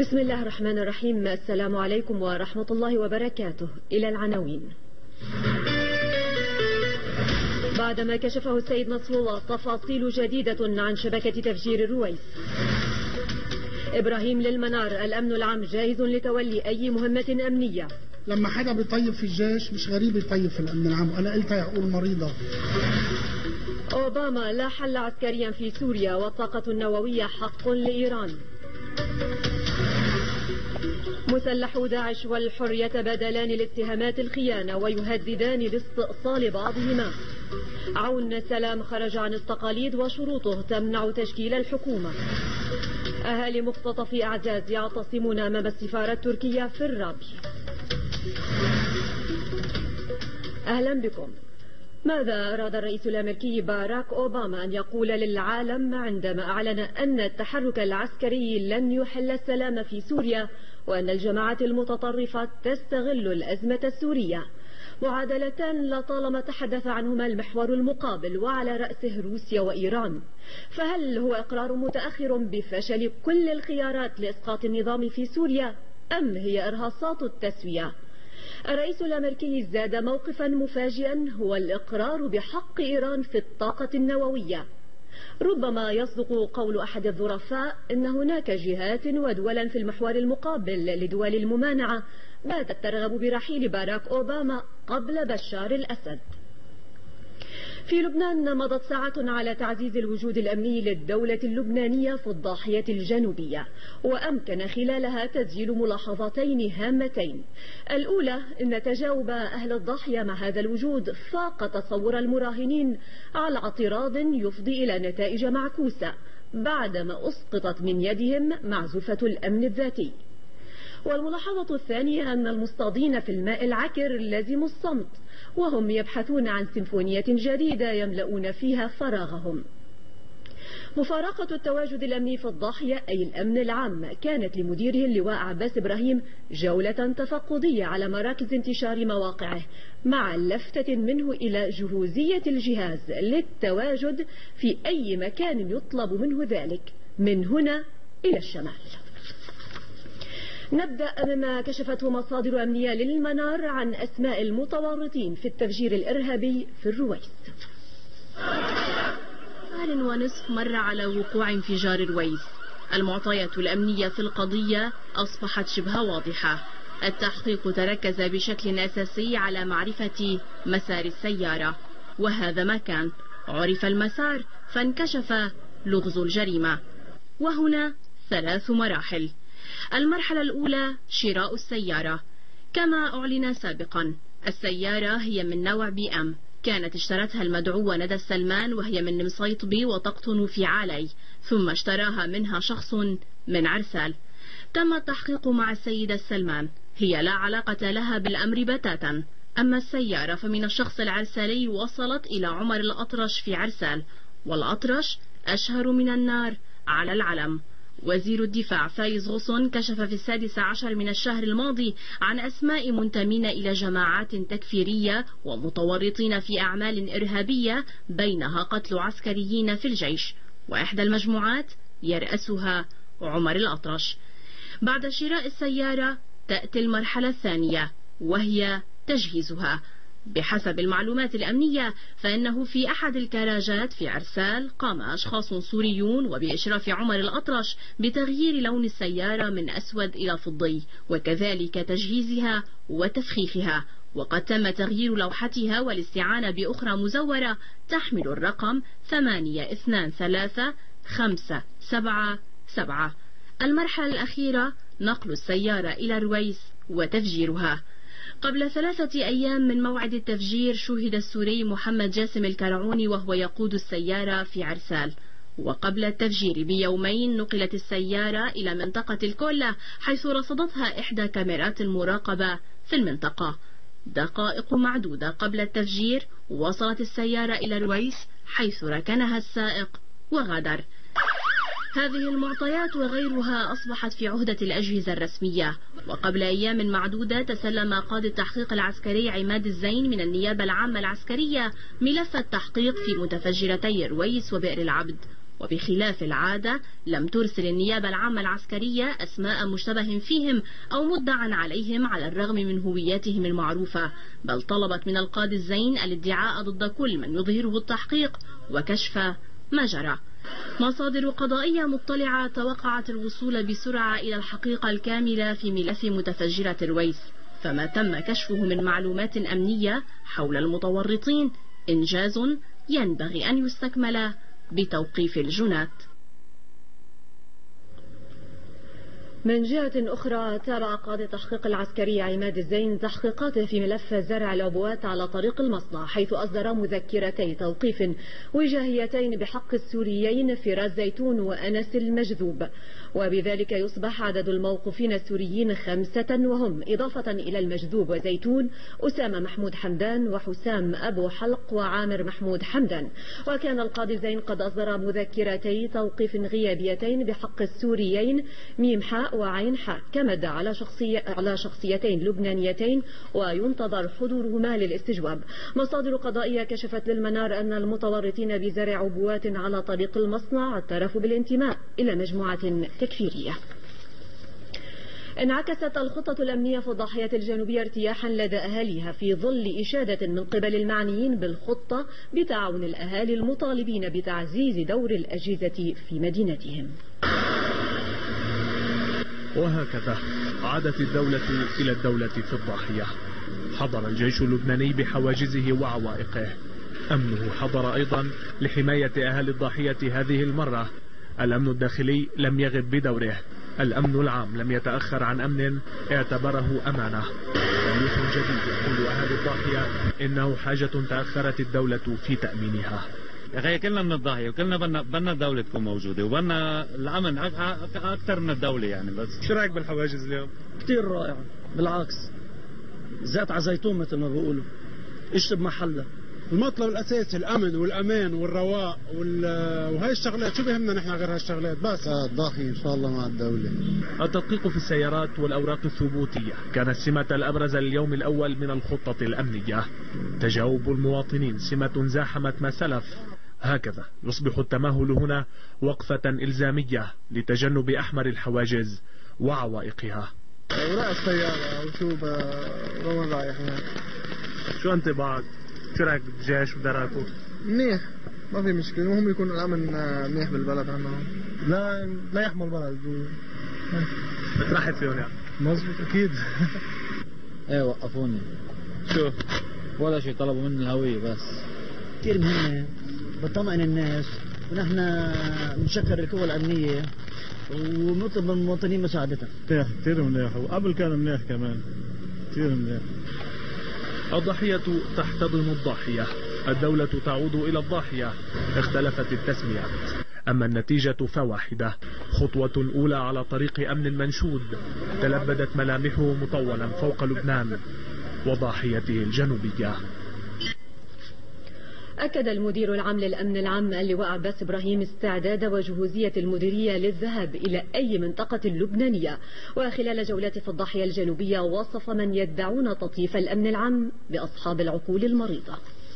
بسم الله الرحمن الرحيم. السلام عليكم ورحمة الله وبركاته. إلى العناوين. بعدما كشفه السيد نصر الله تفاصيل جديدة عن شبكة تفجير الرويس. إبراهيم للمنار: الأمن العام جاهز لتولي أي مهمة أمنية. لما حدا بيطيب في الجيش مش غريب يطيب في الأمن العام، وأنا قلتها يقول مريضة. أوباما: لا حل عسكريا في سوريا والطاقة النووية حق لإيران. مسلحو داعش والحر يتبادلان الاتهامات الخيانة ويهددان باستئصال بعضهما. عون سلام خرج عن التقاليد وشروطه تمنع تشكيل الحكومة. أهالي مختطف أعزاز يعتصمون أمام السفارة التركية في الرابي. أهلا بكم. ماذا أراد الرئيس الأمريكي باراك أوباما أن يقول للعالم عندما أعلن أن التحرك العسكري لن يحل السلام في سوريا وأن الجماعات المتطرفة تستغل الأزمة السورية؟ معادلتان لطالما تحدث عنهما المحور المقابل وعلى رأسه روسيا وإيران. فهل هو إقرار متأخر بفشل كل الخيارات لإسقاط النظام في سوريا أم هي إرهاصات التسوية؟ الرئيس الأمريكي زاد موقفا مفاجئا هو الإقرار بحق إيران في الطاقة النووية. ربما يصدق قول أحد الظرفاء إن هناك جهات ودولا في المحور المقابل لدول الممانعة باتت ترغب برحيل باراك أوباما قبل بشار الأسد. في لبنان مضت ساعات على تعزيز الوجود الأمني للدولة اللبنانية في الضاحية الجنوبية، وأمكن خلالها تسجيل ملاحظتين هامتين. الأولى أن تجاوب أهل الضاحية مع هذا الوجود فاق تصور المراهنين على اعتراض يفضي إلى نتائج معكوسة بعدما أسقطت من يدهم معزوفة الأمن الذاتي. والملاحظة الثانية أن المصطادين في الماء العكر لزموا الصمت وهم يبحثون عن سيمفونية جديدة يملؤون فيها فراغهم. مفارقة التواجد الأمني في الضاحية أي الأمن العام كانت لمديره اللواء عباس إبراهيم جولة تفقدية على مراكز انتشار مواقعه مع لفتة منه إلى جهوزية الجهاز للتواجد في أي مكان يطلب منه ذلك من هنا إلى الشمال. نبدأ بما كشفته مصادر أمنية للمنار عن أسماء المتورطين في التفجير الإرهابي في الرويس. 2.5 مر على وقوع انفجار الرويس. المعطيات الأمنية في القضية أصبحت شبه واضحة. التحقيق تركز بشكل أساسي على معرفة مسار السيارة، وهذا ما كان. عرف المسار فانكشف لغز الجريمة، وهنا 3 مراحل. المرحلة الأولى شراء السيارة. كما أعلن سابقا السيارة هي من نوع BM، كانت اشترتها المدعوة ندى السلمان وهي من مصيطبي وتقطن في عالي، ثم اشتراها منها شخص من عرسال. تم التحقيق مع السيدة السلمان، هي لا علاقة لها بالأمر بتاتا. أما السيارة فمن الشخص العرسالي وصلت إلى عمر الأطرش في عرسال، والأطرش أشهر من النار على العلم. وزير الدفاع فايز غصن كشف في 16 من الشهر الماضي عن أسماء منتمين إلى جماعات تكفيرية ومتورطين في أعمال إرهابية بينها قتل عسكريين في الجيش، وإحدى المجموعات يرأسها عمر الأطرش. بعد شراء السيارة تأتي المرحلة الثانية وهي تجهيزها. بحسب المعلومات الأمنية فإنه في أحد الكراجات في عرسال قام أشخاص سوريون وبإشراف عمر الأطرش بتغيير لون السيارة من أسود إلى فضي، وكذلك تجهيزها وتفخيخها، وقد تم تغيير لوحتها والاستعانة بأخرى مزورة تحمل الرقم 823577. المرحلة الأخيرة نقل السيارة إلى الرويس وتفجيرها. قبل 3 أيام من موعد التفجير شوهد السوري محمد جاسم الكرعوني وهو يقود السيارة في عرسال، وقبل التفجير بيومين نقلت السيارة إلى منطقة الكولة حيث رصدتها إحدى كاميرات المراقبة في المنطقة. دقائق معدودة قبل التفجير وصلت السيارة إلى الرويس حيث ركنها السائق وغادر. هذه المعطيات وغيرها أصبحت في عهدة الأجهزة الرسمية. وقبل أيام معدودة تسلم قاضي التحقيق العسكري عماد الزين من النيابة العامة العسكرية ملف التحقيق في متفجرتي الرويس وبئر العبد، وبخلاف العادة لم ترسل النيابة العامة العسكرية أسماء مشتبه فيهم أو مدعى عليهم على الرغم من هوياتهم المعروفة، بل طلبت من القاضي الزين الادعاء ضد كل من يظهره التحقيق وكشف ما جرى. مصادر قضائية مطلعة توقعت الوصول بسرعة إلى الحقيقة الكاملة في ملف متفجرة الويس، فما تم كشفه من معلومات أمنية حول المتورطين إنجاز ينبغي أن يستكمل بتوقيف الجنات. من جهة أخرى تابع قاضي التحقيق العسكري عماد الزين تحقيقاته في ملف زرع العبوات على طريق المصنع، حيث أصدر مذكرتي توقيف وجاهيتين بحق السوريين فراس زيتون وأنس المجذوب، وبذلك يصبح عدد الموقوفين السوريين 5، وهم إضافة إلى المجذوب وزيتون أسامة محمود حمدان وحسام أبو حلق وعامر محمود حمدان. وكان القاضي زين قد أصدر مذكرتي توقيف غيابيتين بحق السوريين ميم حاء وعين حاء، كما ادعى على شخصيتين لبنانيتين وينتظر حضورهما للاستجواب. مصادر قضائية كشفت للمنار أن المتورطين بزرع عبوات على طريق المصنع اعترفوا بالانتماء إلى مجموعة تكفيرية. انعكست الخطة الأمنية في الضاحية الجنوبية ارتياحا لدى أهاليها في ظل إشادة من قبل المعنيين بالخطة بتعاون الأهالي المطالبين بتعزيز دور الأجهزة في مدينتهم. وهكذا عادت الدولة إلى الدولة في الضاحية. حضر الجيش اللبناني بحواجزه وعوائقه، أمنه حضر أيضا لحماية أهالي الضاحية هذه المرة. الأمن الداخلي لم يغب بدوره، الأمن العام لم يتأخر عن أمن اعتبره أمانة. تاريخ جديد يقول أهالي الضاحية إنه حاجة تأخرت الدولة في تأمينها. يا أخي كلنا من الضاحية وكلنا بدنا الدولة تكون موجودة وبدنا الأمن أكثر من الدولة يعني. بس شو رأيك بالحواجز اليوم؟ كثير رائع، بالعكس زيت على زيتون مثل ما بيقولوا، ايش بمحلها. المطلب الأساسي الأمن والأمان والرواء وهي الشغلات، شو بهمنا نحن غير هالشغلات؟ بس الضاحية إن شاء الله مع الدولة. التدقيق في السيارات والأوراق الثبوتية كان السمة الأبرز اليوم الأول من الخطة الأمنية. تجاوب المواطنين سمة زاحمت ما سلف. هكذا يصبح التماهل هنا وقفة إلزامية لتجنب أحمر الحواجز وعوائقها. أوراق السيارة وشو وين رايح هناك؟ شو انطباعك؟ شو رايك بالجيش ودراكو؟ منيح، ما في مشكلة، المهم يكون الأمن منيح بالبلد عندنا. لا يحمل البلد. بترحب فيهم يعني؟ مظبوط أكيد. ايه وقفوني. شو؟ ولا شيء، طلبوا مني الهوية بس. كثير مهمة، بطمئن الناس، ونحن بنشكر القوى الأمنية ونطلب من المواطنين مساعدتها. كثير منيح، وقبل كان منيح كمان، كثير منيح. الضاحية تحتضن الضاحية، الدولة تعود إلى الضاحية، اختلفت التسميات، أما النتيجة فواحدة، خطوة أولى على طريق أمن منشود تلبدت ملامحه مطولا فوق لبنان وضاحيته الجنوبية. أكد المدير العام للأمن العام اللواء عباس إبراهيم استعداد وجهوزية المديرية للذهاب إلى أي منطقة لبنانية. وخلال جولته في الضاحية الجنوبية وصف من يدعون تطييف الأمن العام بأصحاب العقول المريضة.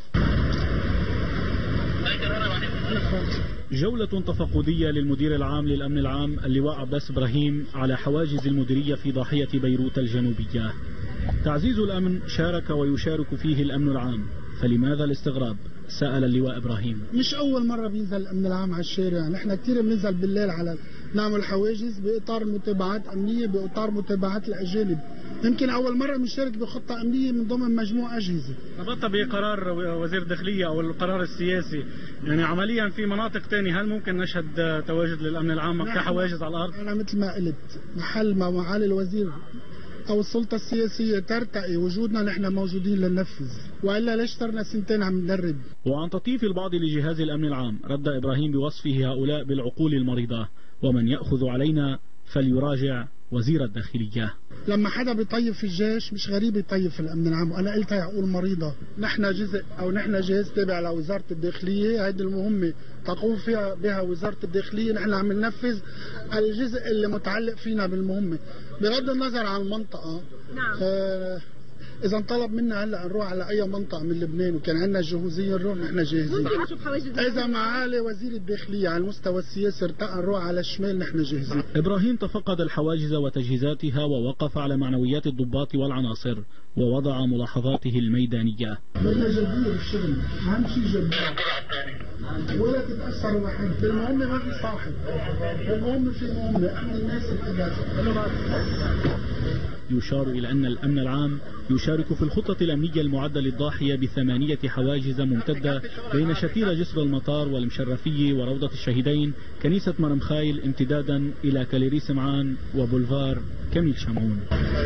جولة تفقدية للمدير العام للأمن العام اللواء عباس إبراهيم على حواجز المديرية في ضاحية بيروت الجنوبية. تعزيز الأمن شارك ويشارك فيه الأمن العام، فلماذا الاستغراب؟ سأل اللواء إبراهيم. مش أول مرة بينزل الأمن العام على الشارع، نحن كثير بننزل بالليل على نعمل حواجز بإطار متابعات أمنية، بإطار متابعات الأجانب. يمكن أول مرة بنشارك بخطة أمنية من ضمن مجموعة أجهزة. ربطها بقرار وزير الداخلية أو القرار السياسي، يعني عمليا في مناطق ثانية هل ممكن نشهد تواجد للأمن العام كحواجز على الأرض؟ أنا مثل ما قلت، محل ما معالي الوزير أو السلطة السياسية ترتقي وجودنا نحن موجودين لننفذ، وإلا ليش صرنا سنتين عم ندرب. وعن تطييف البعض لجهاز الأمن العام رد إبراهيم بوصفه هؤلاء بالعقول المريضة، ومن يأخذ علينا فليراجع وزير الداخلية. لما حدا بيطيب في الجيش مش غريب يطيب في الأمن العام، وأنا قلتها عقول مريضة. نحن جزء أو نحن جهاز تابع لوزارة الداخلية، هيدي المهمة تقوم بها وزارة الداخلية، نحن عم ننفذ الجزء اللي متعلق فينا بالمهمة بغض النظر عن المنطقة. نعم. اذا طلب منا هلا نروح على اي منطقه من لبنان وكان عندنا جهوزيه نروح، نحن جاهزين. اذا معالي وزير الداخليه على المستوى السياسي ارتقى نروح على الشمال، نحن جاهزين. ابراهيم تفقد الحواجز وتجهيزاتها ووقف على معنويات الضباط والعناصر ووضع ملاحظاته الميدانيه. بدنا جديه بالشغل، اهم شيء جديه ولا تتاثر بحد، بالمهمه ما في صاحب، بالمهمه في مهمه، احنا الناس الاجازه. يشار إلى أن الأمن العام يشارك في الخطة الأمنية المعدة للضاحية ب8 حواجز ممتدة بين شتيرة جسر المطار والمشرفية وروضة الشهيدين كنيسة مرمخايل امتدادا إلى كاليري سمعان وبولفار كميل شمعون.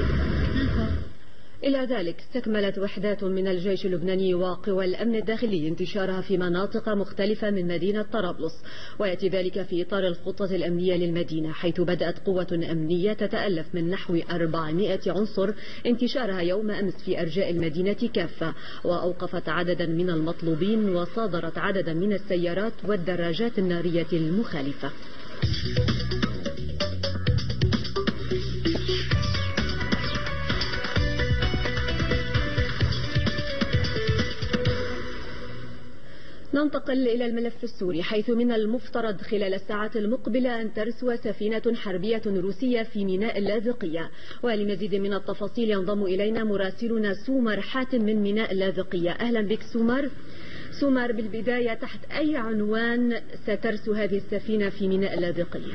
إلى ذلك استكملت وحدات من الجيش اللبناني وقوى الأمن الداخلي انتشارها في مناطق مختلفة من مدينة طرابلس، ويأتي ذلك في إطار الخطة الأمنية للمدينة، حيث بدأت قوة أمنية تتألف من نحو 400 عنصر انتشارها يوم أمس في أرجاء المدينة كافة، وأوقفت عددا من المطلوبين وصادرت عددا من السيارات والدراجات النارية المخالفة. ننتقل إلى الملف السوري، حيث من المفترض خلال الساعات المقبلة أن ترسو سفينة حربية روسية في ميناء اللاذقية. ولمزيد من التفاصيل ينضم إلينا مراسلنا سومر حاتم من ميناء اللاذقية. أهلا بك سومر، بالبداية تحت أي عنوان سترسو هذه السفينة في ميناء اللاذقية؟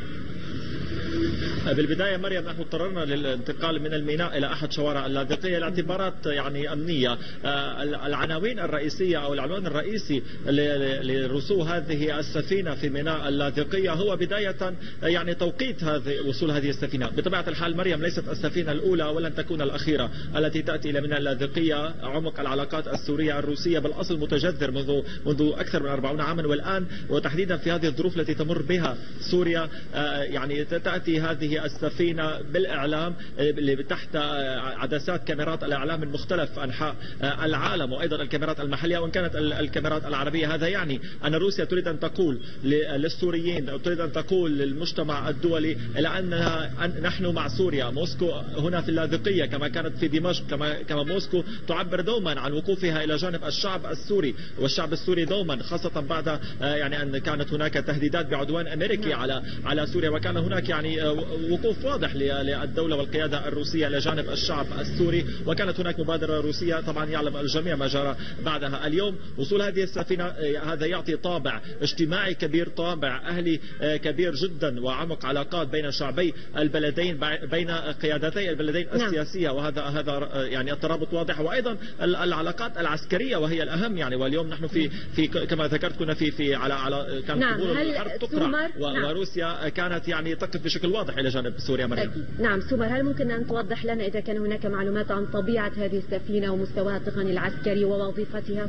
بالبداية مريم نحن اضطررنا للانتقال من الميناء إلى أحد شوارع اللاذقية لاعتبارات أمنية. العناوين الرئيسية أو العنوان الرئيسي لرسو هذه السفينة في ميناء اللاذقية هو بداية توقيت وصول هذه السفينة. بطبيعة الحال مريم ليست السفينة الأولى ولن تكون الأخيرة التي تأتي إلى ميناء اللاذقية. عمق العلاقات السورية الروسية بالأصل متجذر منذ أكثر من 40 عاما، والآن وتحديدا في هذه الظروف التي تمر بها سوريا تأتي هذه السفينة بالإعلام تحت عدسات كاميرات الإعلام من مختلف أنحاء العالم وأيضا الكاميرات المحلية وإن كانت الكاميرات العربية. هذا يعني أن روسيا تريد أن تقول للسوريين، تريد أن تقول للمجتمع الدولي إلى أننا نحن مع سوريا. موسكو هنا في اللاذقية كما كانت في دمشق، كما موسكو تعبر دوما عن وقوفها إلى جانب الشعب السوري والشعب السوري دوما، خاصة بعد أن كانت هناك تهديدات بعدوان أمريكي على سوريا، وكان هناك وقوف واضح للدولة والقيادة الروسية إلى جانب الشعب السوري، وكانت هناك مبادرة روسية طبعا يعلم الجميع ما جرى بعدها. اليوم وصول هذه السفينة هذا يعطي طابع اجتماعي كبير، طابع أهلي كبير جدا، وعمق علاقات بين شعبي البلدين، بين قيادتي البلدين السياسية، وهذا الترابط واضح، وأيضا العلاقات العسكرية وهي الأهم. واليوم نحن في كما ذكرت كنا في على كانت قبول الحرب تقرع وروسيا كانت تقف بشكل واضح إلى جانب سوريا. مريم. نعم سومر، هل ممكن أن توضح لنا إذا كان هناك معلومات عن طبيعة هذه السفينة ومستواها التقني العسكري ووظيفتها؟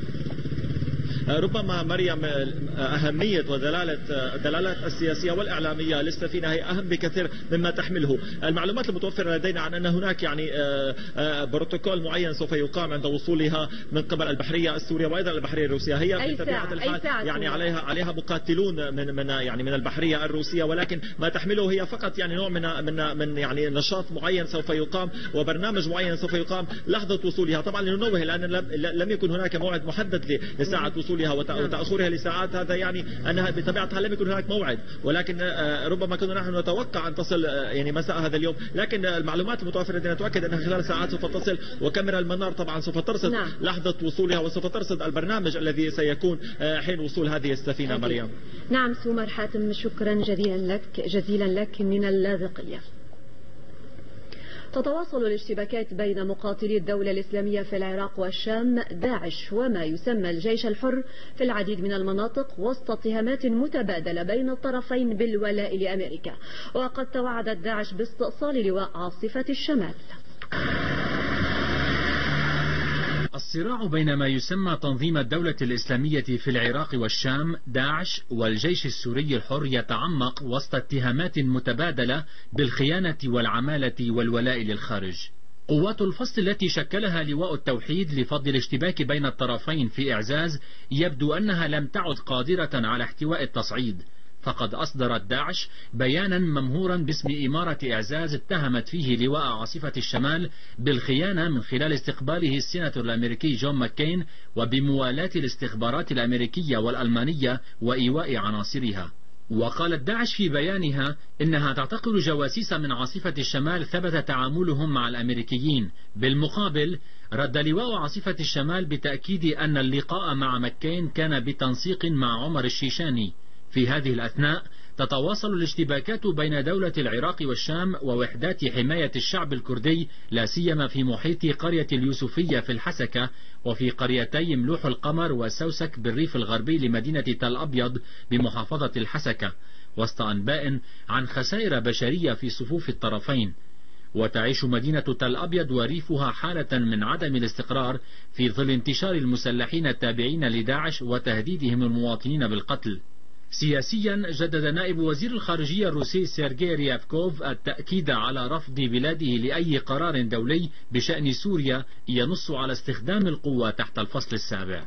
ربما مريم أهمية ودلالة السياسية والإعلامية للسفينة هي أهم بكثير مما تحمله. المعلومات المتوفرة لدينا عن أن هناك بروتوكول معين سوف يقام عند وصولها من قبل البحرية السورية وأيضا البحرية الروسية. هي بطبيعة الحال عليها مقاتلون من البحرية الروسية، ولكن ما تحمله هي فقط نوع من نشاط معين سوف يقام وبرنامج معين سوف يقام لحظة وصولها. طبعا لننوه لأن لم يكن هناك موعد محدد لساعة وصولها وتأخرها لساعات، هذا أنها بطبيعتها لم يكن هناك موعد، ولكن ربما كنا نحن نتوقع أن تصل مساء هذا اليوم، لكن المعلومات المتوفرة لدينا تؤكد أنها خلال ساعات سوف تصل، وكاميرا المنار طبعا سوف ترصد لحظة وصولها وسوف ترصد البرنامج الذي سيكون حين وصول هذه السفينة. مريم. نعم سومر حاتم، شكرا جزيلا لك من اللاذقية. تتواصل الاشتباكات بين مقاتلي الدولة الإسلامية في العراق والشام داعش وما يسمى الجيش الحر في العديد من المناطق وسط اتهامات متبادلة بين الطرفين بالولاء لأمريكا، وقد توعدت داعش باستئصال لواء عاصفة الشمال. الصراع بين ما يسمى تنظيم الدولة الإسلامية في العراق والشام داعش والجيش السوري الحر يتعمق وسط اتهامات متبادلة بالخيانة والعمالة والولاء للخارج. قوات الفصل التي شكلها لواء التوحيد لفض الاشتباك بين الطرفين في إعزاز يبدو أنها لم تعد قادرة على احتواء التصعيد، فقد أصدرت داعش بيانا ممهورا باسم إمارة إعزاز اتهمت فيه لواء عاصفة الشمال بالخيانة من خلال استقباله السيناتور الأمريكي جون ماككين وبموالاة الاستخبارات الأمريكية والألمانية وإيواء عناصرها. وقالت داعش في بيانها إنها تعتقل جواسيس من عاصفة الشمال ثبت تعاملهم مع الأمريكيين. بالمقابل رد لواء عاصفة الشمال بتأكيد أن اللقاء مع ماككين كان بتنسيق مع عمر الشيشاني. في هذه الأثناء تتواصل الاشتباكات بين دولة العراق والشام ووحدات حماية الشعب الكردي لا سيما في محيط قرية اليوسفية في الحسكة وفي قريتي ملوح القمر وسوسك بالريف الغربي لمدينة تل أبيض بمحافظة الحسكة، وسط أنباء عن خسائر بشرية في صفوف الطرفين. وتعيش مدينة تل أبيض وريفها حالة من عدم الاستقرار في ظل انتشار المسلحين التابعين لداعش وتهديدهم المواطنين بالقتل. سياسيا جدد نائب وزير الخارجية الروسي سيرجي ريافكوف التأكيد على رفض بلاده لأي قرار دولي بشأن سوريا ينص على استخدام القوة تحت الفصل السابع.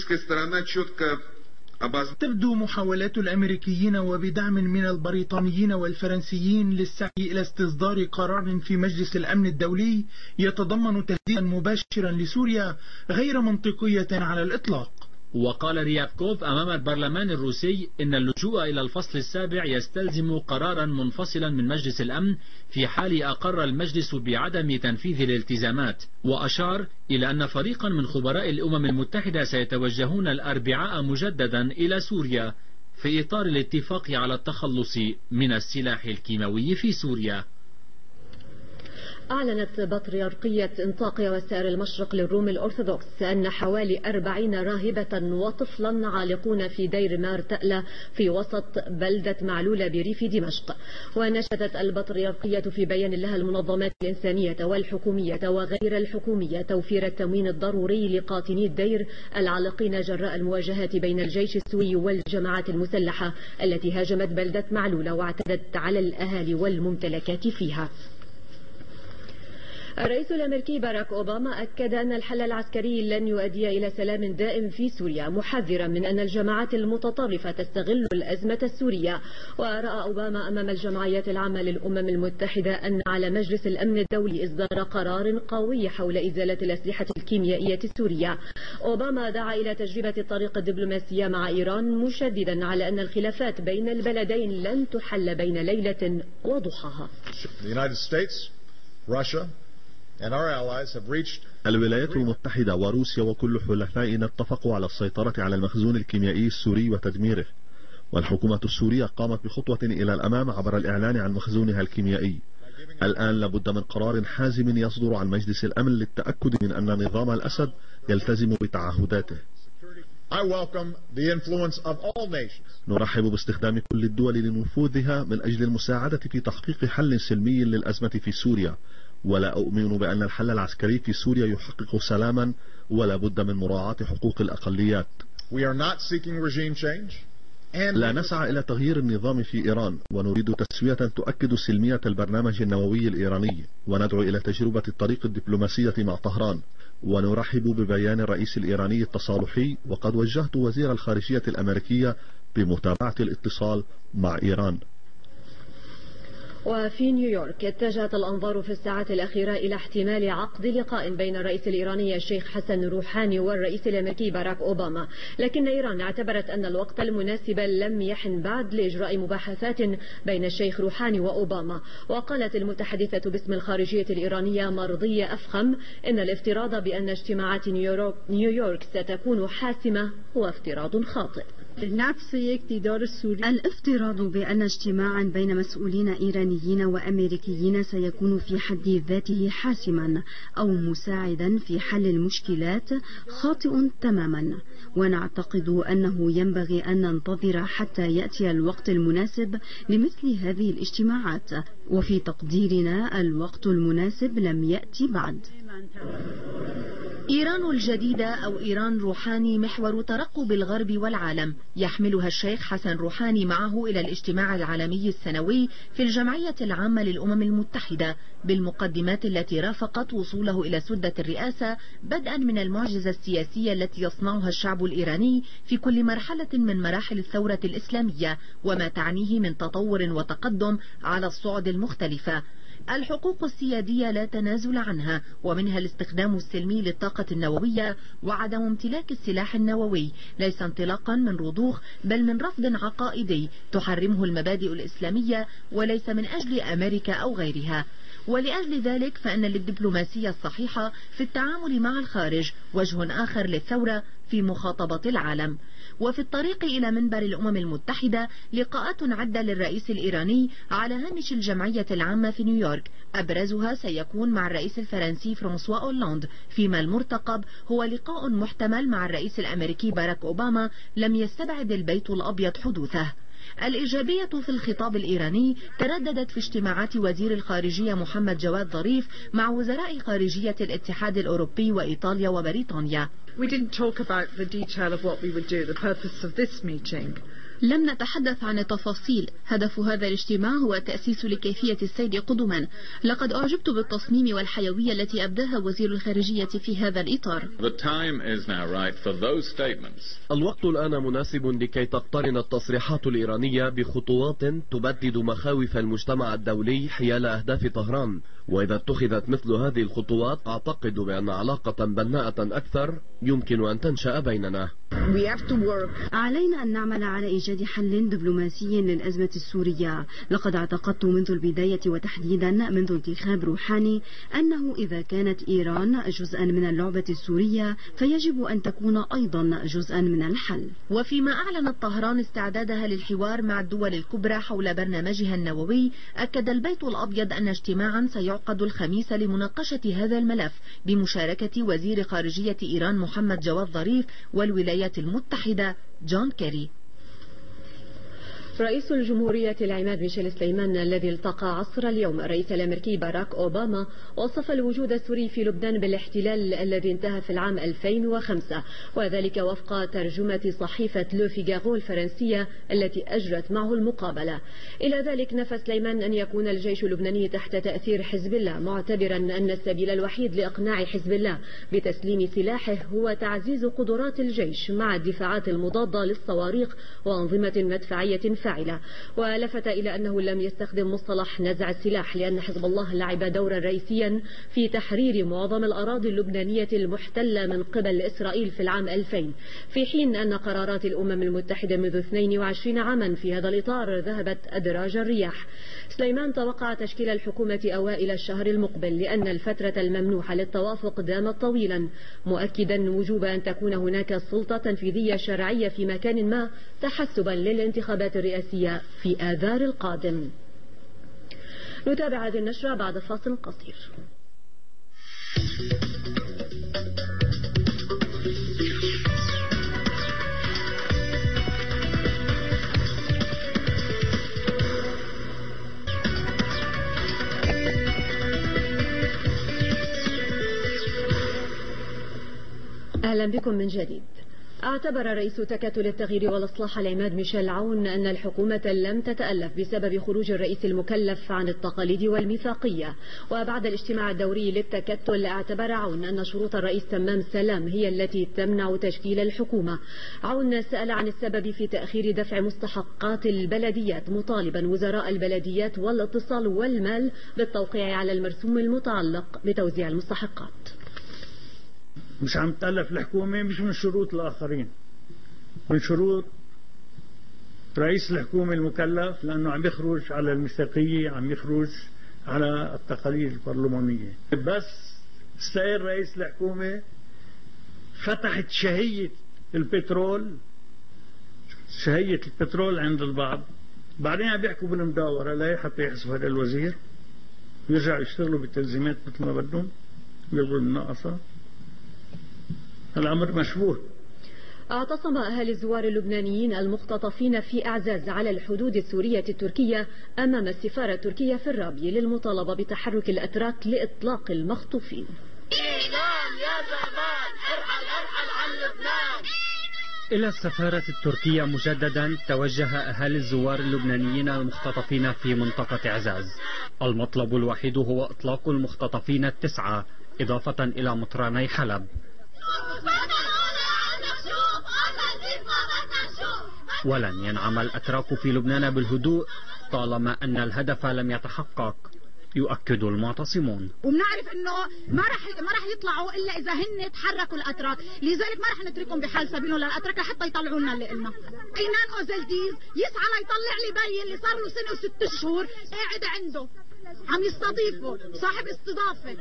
تبدو محاولات الأمريكيين وبدعم من البريطانيين والفرنسيين للسعي إلى استصدار قرار في مجلس الأمن الدولي يتضمن تهديدا مباشرا لسوريا غير منطقية على الإطلاق. وقال ريافكوف أمام البرلمان الروسي إن اللجوء إلى الفصل السابع يستلزم قرارا منفصلا من مجلس الأمن في حال أقر المجلس بعدم تنفيذ الالتزامات. وأشار إلى أن فريقا من خبراء الأمم المتحدة سيتوجهون الأربعاء مجددا إلى سوريا في إطار الاتفاق على التخلص من السلاح الكيماوي في سوريا. أعلنت بطريركية انطاكيا وسائر المشرق للروم الأرثوذكس أن حوالي 40 راهبة وطفلا عالقون في دير مار تألة في وسط بلدة معلولة بريف دمشق. ونشدت البطريركية في بيان لها المنظمات الإنسانية والحكومية وغير الحكومية توفير التموين الضروري لقاطني الدير العالقين جراء المواجهات بين الجيش السوري والجماعات المسلحة التي هاجمت بلدة معلولة واعتدت على الأهالي والممتلكات فيها. الرئيس الأمريكي باراك أوباما أكد أن الحل العسكري لن يؤدي إلى سلام دائم في سوريا، محذرا من أن الجماعات المتطرفة تستغل الأزمة السورية. ورأى أوباما أمام الجمعيات العامة للأمم المتحدة أن على مجلس الأمن الدولي إصدار قرار قوي حول إزالة الأسلحة الكيميائية السورية. أوباما دعا إلى تجربة الطريق الدبلوماسية مع إيران، مشددا على أن الخلافات بين البلدين لن تحل بين ليلة وضحاها. الولايات المتحدة وروسيا وكل حلفائنا اتفقوا على السيطرة على المخزون الكيميائي السوري وتدميره، والحكومة السورية قامت بخطوة إلى الأمام عبر الإعلان عن مخزونها الكيميائي. الآن لابد من قرار حازم يصدر عن مجلس الأمن للتأكد من أن نظام الأسد يلتزم بتعهداته. نرحب باستخدام كل الدول لنفوذها من أجل المساعدة في تحقيق حل سلمي للأزمة في سوريا، ولا أؤمن بأن الحل العسكري في سوريا يحقق سلاما، ولا بد من مراعاة حقوق الأقليات. لا نسعى إلى تغيير النظام في إيران، ونريد تسوية تؤكد سلمية البرنامج النووي الإيراني، وندعو إلى تجربة الطريق الدبلوماسية مع طهران. ونرحب ببيان الرئيس الإيراني التصالحي، وقد وجهت وزير الخارجية الأمريكية بمتابعة الاتصال مع إيران. وفي نيويورك اتجهت الأنظار في الساعات الأخيرة إلى احتمال عقد لقاء بين الرئيس الإيراني الشيخ حسن روحاني والرئيس الأمريكي باراك أوباما، لكن إيران اعتبرت أن الوقت المناسب لم يحن بعد لإجراء مباحثات بين الشيخ روحاني وأوباما. وقالت المتحدثة باسم الخارجية الإيرانية مرضية أفخم إن الافتراض بأن اجتماعات نيويورك ستكون حاسمة هو افتراض خاطئ. الافتراض بأن اجتماعا بين مسؤولين إيرانيين وأمريكيين سيكون في حد ذاته حاسما أو مساعدا في حل المشكلات خاطئ تماما، ونعتقد أنه ينبغي أن ننتظر حتى يأتي الوقت المناسب لمثل هذه الاجتماعات، وفي تقديرنا الوقت المناسب لم يأتي بعد. إيران الجديدة أو إيران روحاني محور ترقب الغرب والعالم، يحملها الشيخ حسن روحاني معه إلى الاجتماع العالمي السنوي في الجمعية العامة للأمم المتحدة بالمقدمات التي رافقت وصوله إلى سدة الرئاسة، بدءا من المعجزة السياسية التي يصنعها الشعب الإيراني في كل مرحلة من مراحل الثورة الإسلامية وما تعنيه من تطور وتقدم على الصعد المختلفة. الحقوق السيادية لا تنازل عنها، ومنها الاستخدام السلمي للطاقة النووية وعدم امتلاك السلاح النووي، ليس انطلاقا من رضوخ بل من رفض عقائدي تحرمه المبادئ الإسلامية وليس من أجل أمريكا أو غيرها. ولأجل ذلك فإن للدبلوماسية الصحيحة في التعامل مع الخارج وجه آخر للثورة في مخاطبة العالم. وفي الطريق إلى منبر الأمم المتحدة لقاءات عدة للرئيس الإيراني على هامش الجمعية العامة في نيويورك، أبرزها سيكون مع الرئيس الفرنسي فرانسوا أولاند، فيما المرتقب هو لقاء محتمل مع الرئيس الأمريكي باراك أوباما لم يستبعد البيت الأبيض حدوثه. الإيجابية في الخطاب الإيراني ترددت في اجتماعات وزير الخارجية محمد جواد ظريف مع وزراء خارجية الاتحاد الأوروبي وإيطاليا وبريطانيا. لم نتحدث عن التفاصيل، هدف هذا الاجتماع هو التأسيس لكيفية السير قدما. لقد أعجبت بالتصميم والحيوية التي أبداها وزير الخارجية في هذا الإطار. الوقت الآن مناسب لكي تقترن التصريحات الإيرانية بخطوات تبدد مخاوف المجتمع الدولي حيال أهداف طهران، وإذا اتخذت مثل هذه الخطوات أعتقد بأن علاقة بناءة أكثر يمكن أن تنشأ بيننا. علينا أن نعمل على إيجاد حل دبلوماسي للأزمة السورية. لقد اعتقدت منذ البداية وتحديدا منذ انتخاب روحاني أنه إذا كانت إيران جزءا من اللعبة السورية فيجب أن تكون أيضا جزءا من الحل. وفيما أعلنت طهران استعدادها للحوار مع الدول الكبرى حول برنامجها النووي، أكد البيت الأبيض أن اجتماعا سيعقد الخميس لمناقشة هذا الملف بمشاركة وزير خارجية إيران محمد جواد ظريف والولايات المتحدة جون كيري. رئيس الجمهورية العماد ميشيل سليمان الذي التقى عصر اليوم الرئيس الأمريكي باراك أوباما وصف الوجود السوري في لبنان بالاحتلال الذي انتهى في العام 2005، وذلك وفق ترجمة صحيفة لو فيغارو الفرنسية التي أجرت معه المقابلة. إلى ذلك نفى سليمان أن يكون الجيش اللبناني تحت تأثير حزب الله، معتبرا أن السبيل الوحيد لإقناع حزب الله بتسليم سلاحه هو تعزيز قدرات الجيش مع الدفاعات المضادة للصواريخ وأنظمة مدفعية فاعلة. ولفت إلى أنه لم يستخدم مصطلح نزع السلاح لأن حزب الله لعب دورا رئيسيا في تحرير معظم الأراضي اللبنانية المحتلة من قبل إسرائيل في العام 2000، في حين أن قرارات الأمم المتحدة منذ 22 عاما في هذا الإطار ذهبت أدراج الرياح. سليمان توقع تشكيل الحكومة أوائل الشهر المقبل لأن الفترة الممنوحة للتوافق دامت طويلا، مؤكدا وجوب أن تكون هناك سلطة تنفيذية شرعية في مكان ما تحسبا للانتخابات الرئاسية في آذار القادم. نتابع هذه النشرة بعد فاصل قصير. أهلا بكم من جديد. اعتبر رئيس تكتل التغيير والإصلاح العماد ميشيل عون أن الحكومة لم تتألف بسبب خروج الرئيس المكلف عن التقاليد والميثاقية. وبعد الاجتماع الدوري للتكتل اعتبر عون أن شروط الرئيس تمام سلام هي التي تمنع تشكيل الحكومة. عون سأل عن السبب في تأخير دفع مستحقات البلديات، مطالبا وزراء البلديات والاتصال والمال بالتوقيع على المرسوم المتعلق بتوزيع المستحقات. مش عم تألف الحكومة مش من شروط الآخرين، من شروط رئيس الحكومة المكلف، لأنه عم يخرج على الميثاقية، عم يخرج على التقاليد البرلمانية. بس استقال رئيس الحكومة فتحت شهية البترول عند البعض، بعدين عم بيحكوا بالمداورة لا حتى يحسبوا هذا الوزير ويرجعوا يشتغلوا بالتنظيمات مثل ما بدهم يقولوا الناقصة. الأمر مشبوه. اعتصم أهالي الزوار اللبنانيين المختطفين في أعزاز على الحدود السورية التركية أمام السفارة التركية في الرابية للمطالبة بتحرك الأتراك لإطلاق المخطوفين. إيران يا زعماء إلى السفارة التركية مجددا توجه أهالي الزوار اللبنانيين المختطفين في منطقة عزاز. المطلب الوحيد هو إطلاق المختطفين 9 إضافة إلى مطراني حلب. ولن ينعم الأتراك في لبنان بالهدوء طالما أن الهدف لم يتحقق، يؤكد المعتصمون. وبنعرف انه ما رح يطلعوا الا اذا هن تحركوا الاتراك، لذلك ما رح نتركهم بحال سبيلهم للاتراك لحتى يطلعوا لنا اللي قلنا. اينان اوزلديز يسعى ليطلع لي بي اللي صار له سنه و6 شهور قاعد عنده عم يستضيفه، صاحب استضافه.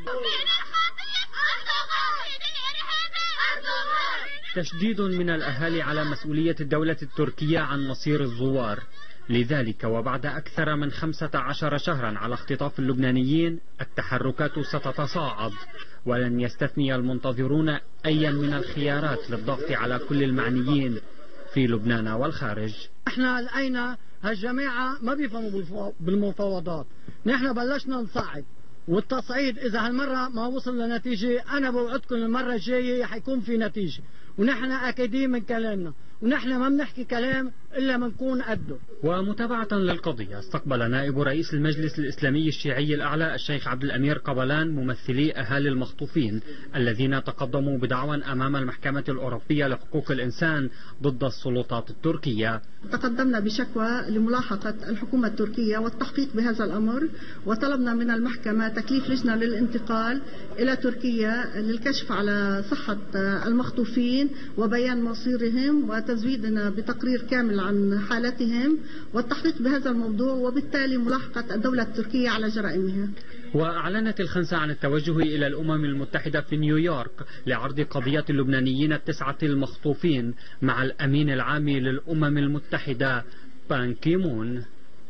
تشديد من الأهالي على مسؤولية الدولة التركية عن مصير الزوار. لذلك وبعد أكثر من 15 شهرا على اختطاف اللبنانيين التحركات ستتصاعد، ولن يستثني المنتظرون أي من الخيارات للضغط على كل المعنيين في لبنان والخارج. احنا لقينا هالجماعة ما بيفهموا بالمفاوضات، نحن بلشنا نصعد، والتصعيد إذا هالمرة ما وصل لنتيجة أنا بوعدكم المرة الجاية حيكون في نتيجة، ونحن أكيدين من كلامنا، ونحن ما بنحكي كلام إلا منكون قده. ومتابعة للقضية، استقبل نائب رئيس المجلس الإسلامي الشيعي الأعلى الشيخ عبد الأمير قبلان ممثلي أهالي المخطوفين الذين تقدموا بدعوى أمام المحكمة الأوروبية لحقوق الإنسان ضد السلطات التركية. تقدمنا بشكوى لملاحقة الحكومة التركية والتحقيق بهذا الأمر، وطلبنا من المحكمة تكليف لجنة للانتقال إلى تركيا للكشف على صحة المخطوفين وبيان مصيرهم وتزويدنا بتقرير كامل عن حالتهم والتحقيق بهذا الموضوع، وبالتالي ملاحقة الدولة التركية على جرائمها. وأعلنت الخنسة عن التوجه إلى الأمم المتحدة في نيويورك لعرض قضية اللبنانيين 9 المخطوفين مع الأمين العام للأمم المتحدة بان كي مون.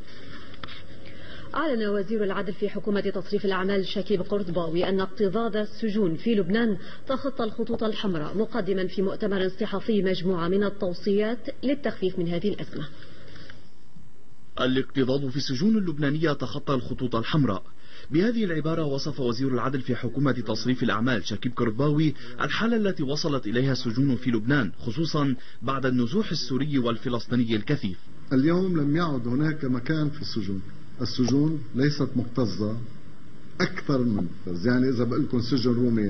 أعلن وزير العدل في حكومة تصريف الأعمال شكيب قرطباوي أن اكتظاظ السجون في لبنان تخطى الخطوط الحمراء، مقدما في مؤتمر صحفي مجموعة من التوصيات للتخفيف من هذه الأزمة. الاكتظاظ في السجون اللبنانية تخطى الخطوط الحمراء. بهذه العبارة وصف وزير العدل في حكومة تصريف الأعمال شكيب قرطباوي الحالة التي وصلت إليها السجون في لبنان، خصوصا بعد النزوح السوري والفلسطيني الكثيف. اليوم لم يعد هناك مكان في السجون، السجون ليست مكتظة أكثر من مكتظ. يعني إذا بقول لكم سجن رومي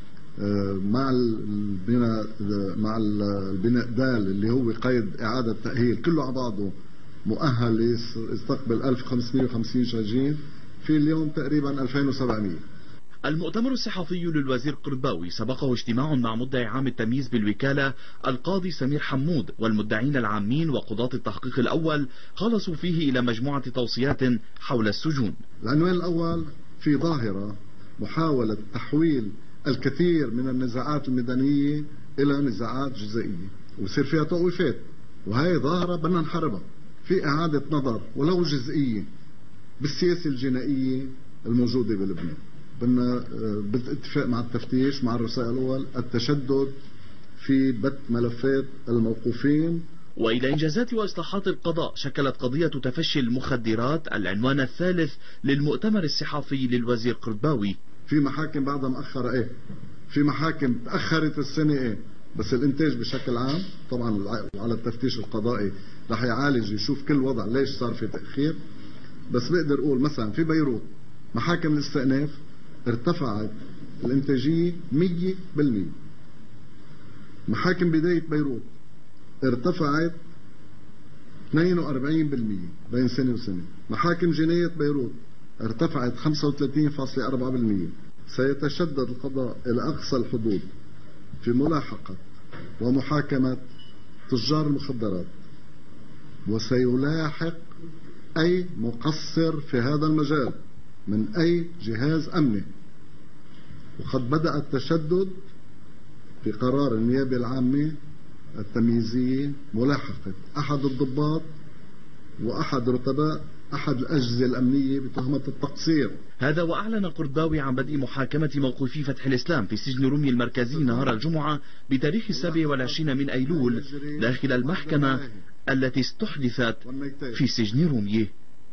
مع البناء دال اللي هو قيد إعادة تأهيل كله على بعضه مؤهل يستقبل 1550 شاجين، في اليوم تقريبا 2700. المؤتمر الصحفي للوزير قرطباوي سبقه اجتماع مع مدعي عام التمييز بالوكالة القاضي سمير حمود والمدعين العامين وقضاة التحقيق الأول، خلصوا فيه إلى مجموعة توصيات حول السجون. العنوان الأول في ظاهرة محاولة تحويل الكثير من النزاعات المدنية إلى نزاعات جزائية ويصير فيها توقيفات، وهي ظاهرة بدنا نحاربها. في إعادة نظر ولو جزئية بالسياسة الجنائية الموجودة بلبنان. بدنا بالاتفاق مع التفتيش مع الرسائل الأول التشدد في بث ملفات الموقوفين. وإلى إنجازات وإصلاحات القضاء شكلت قضية تفشي المخدرات العنوان الثالث للمؤتمر الصحفي للوزير قرطباوي. في محاكم بعدها مأخرة في محاكم تأخرت السنة بس الانتاج بشكل عام طبعا على التفتيش القضائي رح يعالج يشوف كل وضع ليش صار في تأخير. بس بقدر اقول مثلا في بيروت محاكم الاستئناف ارتفعت الانتاجية 100%. محاكم بداية بيروت ارتفعت 42% بين سنة وسنة. محاكم جناية بيروت ارتفعت 35.4%. سيتشدد القضاء إلى أقصى الحدود في ملاحقة ومحاكمة تجار المخدرات، وسيلاحق أي مقصر في هذا المجال من أي جهاز أمني. وقد بدأ التشدد في قرار النيابة العامة التمييزية ملاحقة أحد الضباط وأحد رتباء أحد الأجهزة الأمنية بتهمة التقصير. هذا وأعلن قرطباوي عن بدء محاكمة موقوفي فتح الإسلام في سجن رومي المركزي نهار الجمعة بتاريخ 27 من أيلول داخل المحكمة التي استحدثت في سجن رومي.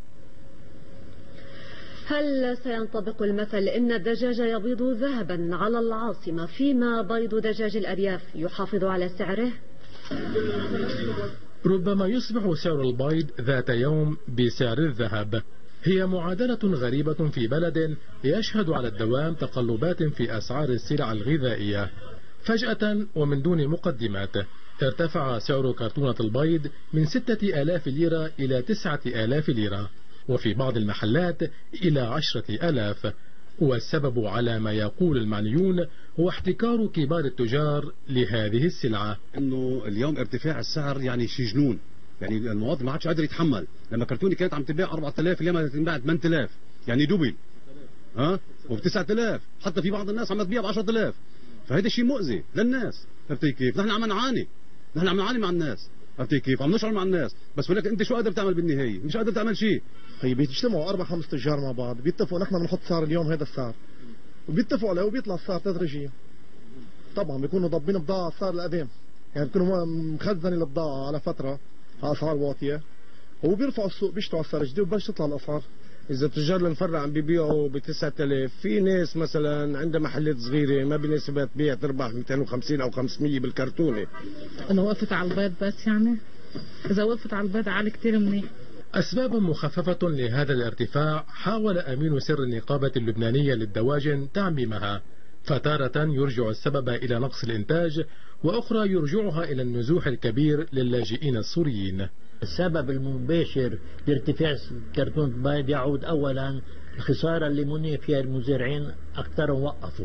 هل سينطبق المثل إن الدجاج يبيض ذهبا على العاصمة فيما بيض دجاج الأرياف يحافظ على سعره؟ ربما يصبح سعر البيض ذات يوم بسعر الذهب. هي معادلة غريبة في بلد يشهد على الدوام تقلبات في أسعار السلع الغذائية. فجأة ومن دون مقدمات ارتفع سعر كرتونة البيض من 6000 ليرة إلى 9000 ليرة، وفي بعض المحلات إلى 10,000. والسبب على ما يقول المعنيون هو احتكار كبار التجار لهذه السلعة. انه اليوم ارتفاع السعر يعني شي جنون، يعني المواطن ما عادش قادر يتحمل. لما كرتونة كانت عم تبيع 4000 اليوم تنباع 8000، يعني دبل وب 9000. حتى في بعض الناس عم تبيع ب 10,000. فهذا شيء مؤذي للناس. عرفتي كيف؟ نحن عم نعاني مع الناس. عرفتي كيف؟ عم نشعر مع الناس، بس ولكن انت شو قادر تعمل بالنهايه؟ مش قادر تعمل شيء. طيب بيجتمعوا 4-5 تجار مع بعض، بيتفقوا نحن بنحط سعر اليوم هذا السعر، وبيتفقوا عليه وبيطلع السعر تدريجيا. طبعا بيكونوا ضابين بضاعه على السعر القديم، يعني بيكونوا مخزن البضاعه على فتره على اسعار واطيه، وبيرفعوا السوق بيشتروا على السعر الجديد وبلش تطلع الاسعار. اذا التجار اللي نفرع عم بيبيعوا ب 9000، في ناس مثلا عندها محلات صغيره ما بيناسبها تبيع تربح 250 او 500 بالكرتونه. انا وقفت على البيض بس، يعني اذا وقفت على البيض عالي كثير منيح. أسباب مخففة لهذا الارتفاع حاول أمين سر النقابة اللبنانية للدواجن تعميمها، فتارة يرجع السبب إلى نقص الإنتاج، وأخرى يرجعها إلى النزوح الكبير للاجئين السوريين. السبب المباشر لارتفاع كرتون البيض يعود أولا الخسارة اللي مني فيها المزارعين. أكثرهم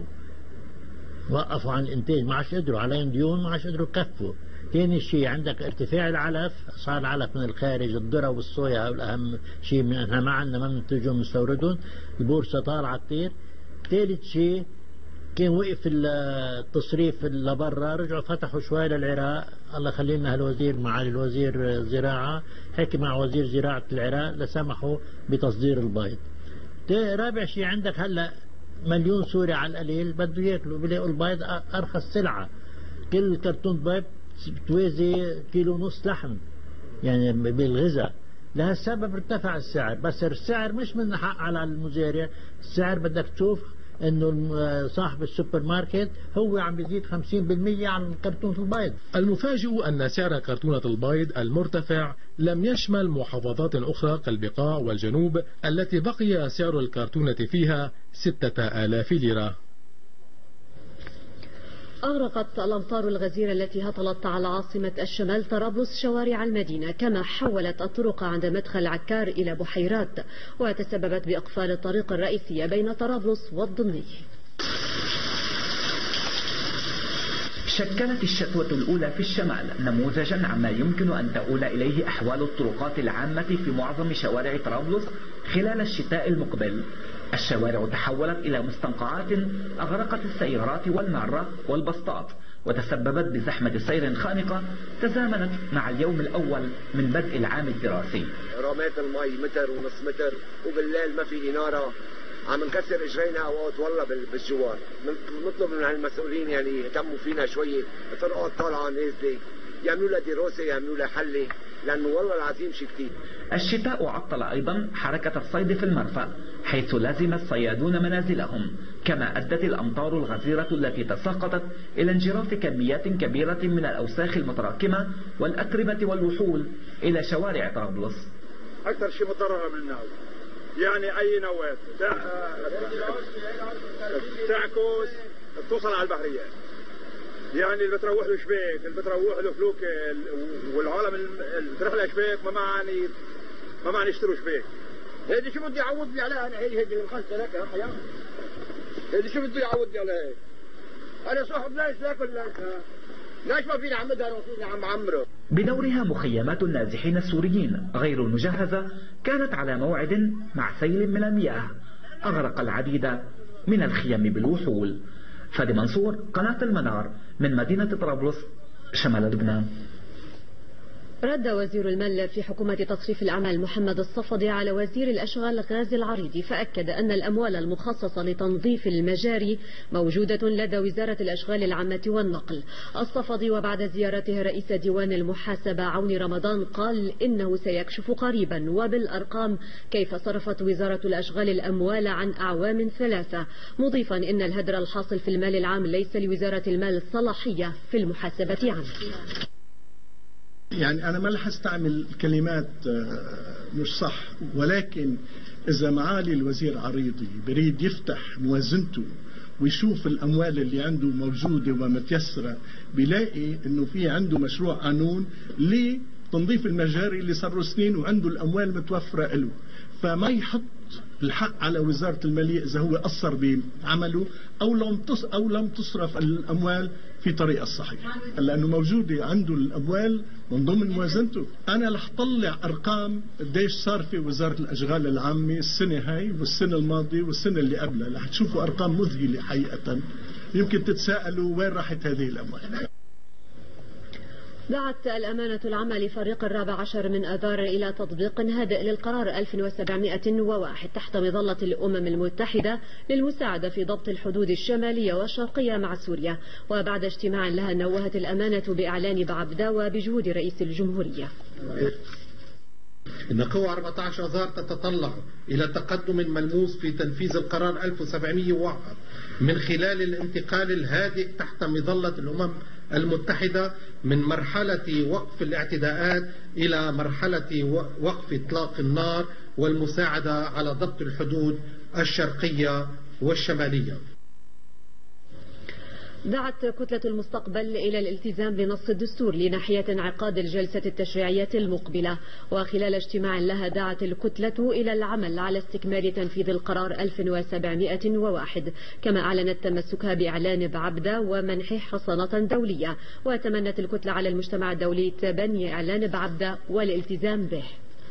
وقفوا عن الإنتاج، ما عادش قدروا، عليهم ديون ما عادش قدروا يكفوا. ثاني شيء عندك ارتفاع العلف، صار العلف من الخارج، الذرة والصويا هؤلاء أهم شيء، منها ما عندنا، ما بننتجهم نستوردهم، البورصة طالعة كثير. ثالث شيء كان وقف التصريف لبرا، رجعوا فتحوا شوي للعراق. الله خلينا هالوزير معالي الوزير الزراعة حكي مع وزير زراعة العراق لسمحوا بتصدير البيض. رابع شيء عندك هلا مليون سوري على القليل بده ياكلوا، بيلاقوا البيض أرخص سلعة. كل كرتون بيض بتوازي كيلو ونص لحم يعني بالغذاء. لهالسبب ارتفع السعر، بس السعر مش من حق على المزارع، السعر بدك تشوف انه صاحب السوبر ماركت هو عم يزيد 50% عن كرتونة البيض. المفاجئ أن سعر كرتونة البيض المرتفع لم يشمل محافظات أخرى كالبقاع والجنوب التي بقي سعر الكرتونة فيها 6000 ليرة. أغرقت الأمطار الغزيرة التي هطلت على عاصمة الشمال طرابلس شوارع المدينة، كما حولت الطرق عند مدخل عكار إلى بحيرات، وتسببت بإقفال الطريق الرئيسية بين طرابلس والضمني. شكلت الشتوة الأولى في الشمال نموذجا عما يمكن أن تؤول إليه أحوال الطرقات العامة في معظم شوارع طرابلس خلال الشتاء المقبل. الشوارع تحولت إلى مستنقعات أغرقت السيارات والمارة والبسطات، وتسببت بزحمة سير خانقة تزامنت مع اليوم الأول من بدء العام الدراسي. رمات المي متر ونص متر، وبالليل ما في إنارة، عم نكسر اجرينا اوقات والله بالجوار. نطلب من المسؤولين يعني يهتموا فينا شويه، الطرقات طالعه نازله، يعملوا لها دراسه، يعملوا لها حل، لانه والله العظيم شيء كثير. الشتاء عطل ايضا حركه الصيد في المرفأ، حيث لازم الصيادون منازلهم، كما ادت الامطار الغزيره التي تساقطت الى انجراف كميات كبيره من الاوساخ المتراكمه والاتربه والوحول الى شوارع طرابلس. اكثر شيء مضرره من الناس، يعني اي نواه تعكس توصل على البحرية، يعني اللي بتروح له شبيك، اللي بتروح له فلوك، والعالم اللي بتروح له شبيك ما معني يشتروا شبيك. هيدي شو بدي يعوضني عليها انا؟ هيدي الخمسة لك يا حيان، هيدي شو بده يعوضني عليها؟ انا صاحب ليش لاكل ليش ما فينا عمدها وفينا عم عمره. بدورها مخيمات النازحين السوريين غير المجهزة كانت على موعد مع سيل من المياه أغرق العديد من الخيام بالوحول. فادي منصور، قناة المنار، من مدينة طرابلس شمال لبنان. رد وزير المال في حكومة تصريف الأعمال محمد الصفدي على وزير الأشغال غازي العريضي، فأكد أن الأموال المخصصة لتنظيف المجاري موجودة لدى وزارة الأشغال العامة والنقل. الصفدي وبعد زيارته رئيس ديوان المحاسبة عوني رمضان قال إنه سيكشف قريبا وبالأرقام كيف صرفت وزارة الأشغال الأموال عن أعوام 3، مضيفا إن الهدر الحاصل في المال العام ليس لوزارة المال صلاحية في المحاسبة عنه. يعني أنا ما رح أستعمل كلمات مش صح، ولكن إذا معالي الوزير عريضي بريد يفتح موازنته ويشوف الأموال اللي عنده موجودة ومتيسرة، بيلاقي إنه في عنده مشروع قانون لتنظيف المجاري اللي صار له سنين وعنده الأموال متوفرة له، فما يحط الحق على وزارة المالية إذا هو قصر بعمله أو لم تصرف الأموال في طريقة الصحيح، لأنه موجودة عنده الأموال من ضمن موازنته. أنا رح طلع أرقام قديش صار في وزارة الأشغال العامة السنة هاي والسنة الماضية والسنة اللي قبلها، رح تشوفوا أرقام مذهلة حقيقة، يمكن تتساءلوا وين راحت هذه الأموال. دعت الأمانة العامة لفريق 14 من آذار إلى تطبيق هادئ للقرار 1701 تحت مظلة الأمم المتحدة للمساعدة في ضبط الحدود الشمالية والشرقية مع سوريا. وبعد اجتماع لها نوهت الأمانة بإعلان بعبدة وبجهود رئيس الجمهورية. إن قوى 14 آذار تتطلع إلى تقدم ملموس في تنفيذ القرار 1701 من خلال الانتقال الهادئ تحت مظلة الأمم المتحدة من مرحلة وقف الاعتداءات إلى مرحلة وقف إطلاق النار والمساعدة على ضبط الحدود الشرقية والشمالية. دعت كتلة المستقبل إلى الالتزام بنص الدستور لناحية انعقاد الجلسة التشريعية المقبلة. وخلال اجتماع لها دعت الكتلة إلى العمل على استكمال تنفيذ القرار 1701، كما أعلنت تمسكها بإعلان بعبدة ومنح حصانة دولية. وتمنت الكتلة على المجتمع الدولي تبني إعلان بعبدة والالتزام به.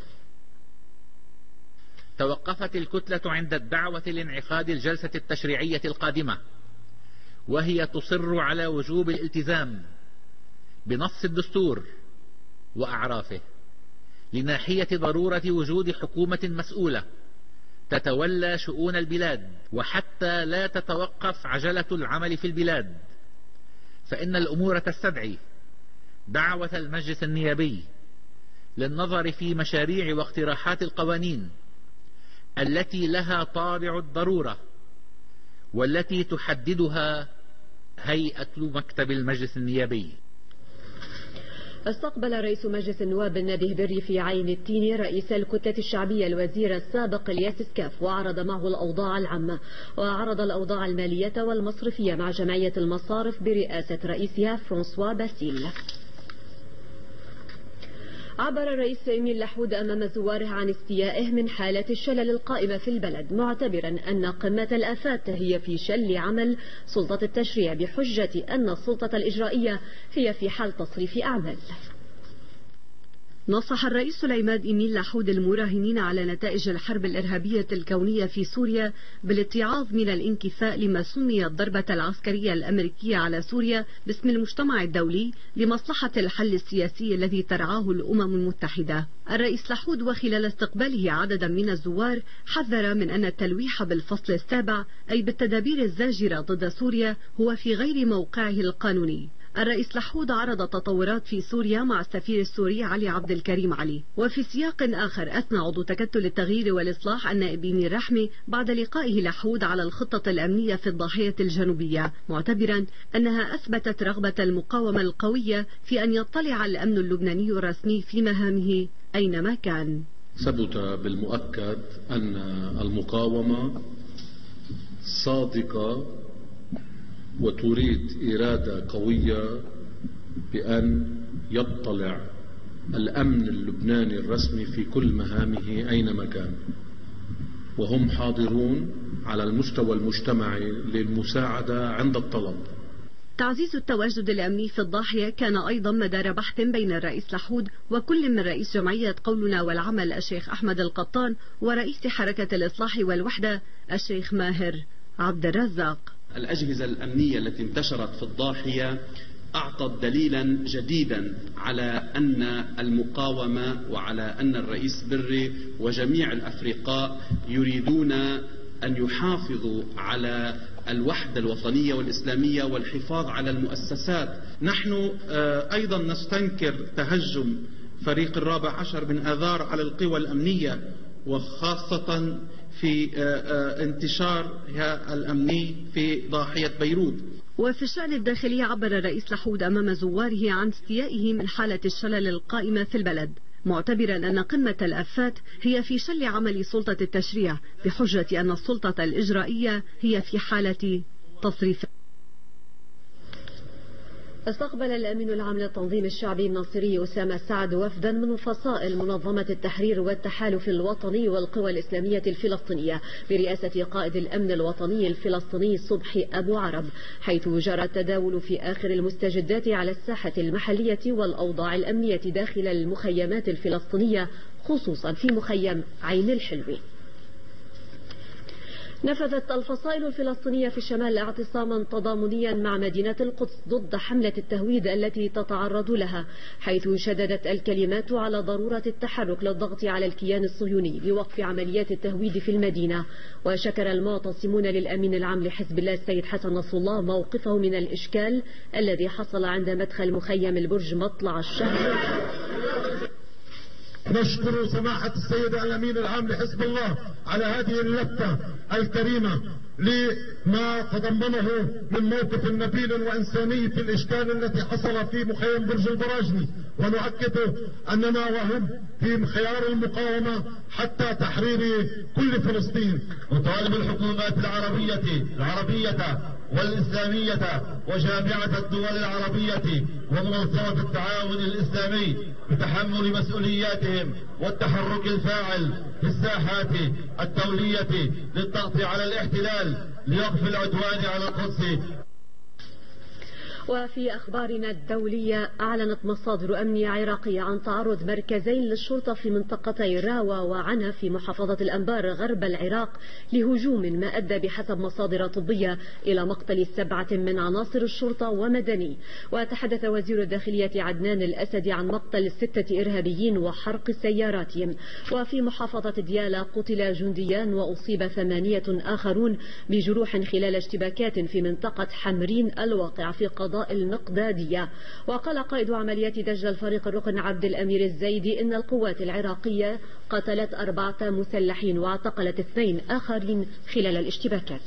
توقفت الكتلة عند الدعوة لانعقاد الجلسة التشريعية القادمة، وهي تصر على وجوب الالتزام بنص الدستور وأعرافه لناحية ضرورة وجود حكومة مسؤولة تتولى شؤون البلاد، وحتى لا تتوقف عجلة العمل في البلاد، فإن الأمور تستدعي دعوة المجلس النيابي للنظر في مشاريع واقتراحات القوانين التي لها طابع الضرورة والتي تحددها هيئة مكتب المجلس النيابي. استقبل رئيس مجلس النواب نبيه بري في عين التين رئيس الكتلة الشعبية الوزير السابق الياس سكاف، وعرض معه الأوضاع العامة، وعرض الأوضاع المالية والمصرفية مع جمعية المصارف برئاسة رئيسها فرانسوا باسيل. عبر الرئيس إميل لحود أمام زواره عن استيائه من حالة الشلل القائمة في البلد، معتبرا أن قمة الآفات هي في شل عمل سلطة التشريع بحجة أن السلطة الإجرائية هي في حال تصريف أعمال. نصح الرئيس العماد إميل لحود المراهنين على نتائج الحرب الإرهابية الكونية في سوريا بالاتعاظ من الانكفاء لما سمي الضربة العسكرية الأمريكية على سوريا باسم المجتمع الدولي لمصلحة الحل السياسي الذي ترعاه الأمم المتحدة. الرئيس لحود وخلال استقباله عددا من الزوار حذر من أن التلويح بالفصل السابع أي بالتدابير الزاجرة ضد سوريا هو في غير موقعه القانوني. الرئيس لحود عرض تطورات في سوريا مع السفير السوري علي عبد الكريم علي. وفي سياق آخر أثنى عضو تكتل التغيير والإصلاح النائب بيني رحمي بعد لقائه لحود على الخطة الأمنية في الضاحية الجنوبية، معتبرا أنها أثبتت رغبة المقاومة القوية في أن يطلع الأمن اللبناني الرسمي في مهامه أينما كان. ثبت بالمؤكد أن المقاومة صادقة وتريد إرادة قوية بأن يطلع الأمن اللبناني الرسمي في كل مهامه أينما كان، وهم حاضرون على المستوى المجتمعي للمساعدة عند الطلب. تعزيز التواجد الأمني في الضاحية كان أيضا مدار بحث بين الرئيس لحود وكل من رئيس جمعية قولنا والعمل الشيخ أحمد القطان ورئيس حركة الإصلاح والوحدة الشيخ ماهر عبد الرزاق. الأجهزة الأمنية التي انتشرت في الضاحية أعطت دليلا جديدا على أن المقاومة وعلى أن الرئيس بري وجميع الأفرقاء يريدون أن يحافظوا على الوحدة الوطنية والإسلامية والحفاظ على المؤسسات. نحن أيضا نستنكر تهجم فريق 14 من آذار على القوى الأمنية وخاصة في انتشار الأمني في ضاحية بيروت. وفي الشأن الداخلي عبر الرئيس لحود أمام زواره عن استيائه من حالة الشلل القائمة في البلد، معتبرا أن قمة الآفات هي في شل عمل سلطة التشريع بحجة أن السلطة الإجرائية هي في حالة تصريف. استقبل الأمين العام للتنظيم الشعبي الناصري أسامة سعد وفدا من فصائل منظمة التحرير والتحالف الوطني والقوى الإسلامية الفلسطينية برئاسة قائد الأمن الوطني الفلسطيني صبحي أبو عرب، حيث جرى التداول في آخر المستجدات على الساحة المحلية والأوضاع الأمنية داخل المخيمات الفلسطينية، خصوصا في مخيم عين الحلوي. نفذت الفصائل الفلسطينية في الشمال اعتصاما تضامنيا مع مدينة القدس ضد حملة التهويد التي تتعرض لها، حيث شددت الكلمات على ضرورة التحرك للضغط على الكيان الصهيوني لوقف عمليات التهويد في المدينة. وشكر المعتصمون للأمين العام لحزب الله السيد حسن نصر الله موقفه من الإشكال الذي حصل عند مدخل مخيم البرج مطلع الشهر. نشكر سماحة السيد الأمين العام لحزب الله على هذه اللفتة الكريمة لما تضمنه من موقف نبيل وإنساني في الإشكال التي حصل في مخيم برج البراجني، ونؤكد أننا وهم في خيار المقاومة حتى تحرير كل فلسطين. نطالب الحكومات العربية والإسلامية وجامعة الدول العربية ومنظمة التعاون الإسلامي بتحمل مسؤولياتهم والتحرك الفاعل في الساحات الدولية للضغط على الاحتلال لوقف العدوان على القدس. وفي أخبارنا الدولية، أعلنت مصادر أمنية عراقية عن تعرض مركزين للشرطة في منطقتي راوا وعنا في محافظة الأنبار غرب العراق لهجوم ما أدى بحسب مصادر طبية إلى مقتل 7 من عناصر الشرطة ومدني. وتحدث وزير الداخلية عدنان الأسدي عن مقتل 6 إرهابيين وحرق سياراتهم. وفي محافظة ديالى قتل جنديان وأصيب 8 آخرون بجروح خلال اشتباكات في منطقة حمرين الواقع في قضاء المقدادية. وقال قائد عمليات دجلة الفريق الركن عبد الأمير الزيدي إن القوات العراقية قتلت 4 مسلحين واعتقلت 2 آخرين خلال الاشتباكات.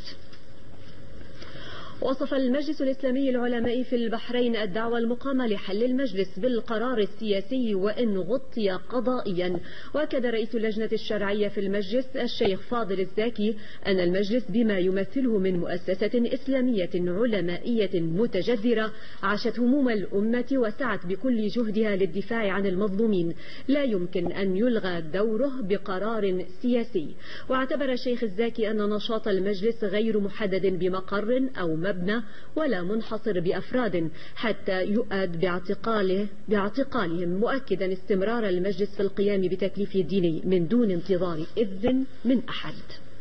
وصف المجلس الإسلامي العلماء في البحرين الدعوة المقامة لحل المجلس بالقرار السياسي وإن غطي قضائيا. وأكد رئيس اللجنة الشرعية في المجلس الشيخ فاضل الزاكي أن المجلس بما يمثله من مؤسسة إسلامية علمائية متجذرة عاشت هموم الأمة وسعت بكل جهدها للدفاع عن المظلومين، لا يمكن أن يلغى دوره بقرار سياسي. واعتبر الشيخ الزاكي أن نشاط المجلس غير محدد بمقر أو مبنى ولا منحصر بأفراد حتى يؤد باعتقالهم، مؤكدا استمرار المجلس في القيام بتكليفه الديني من دون انتظار إذن من أحد.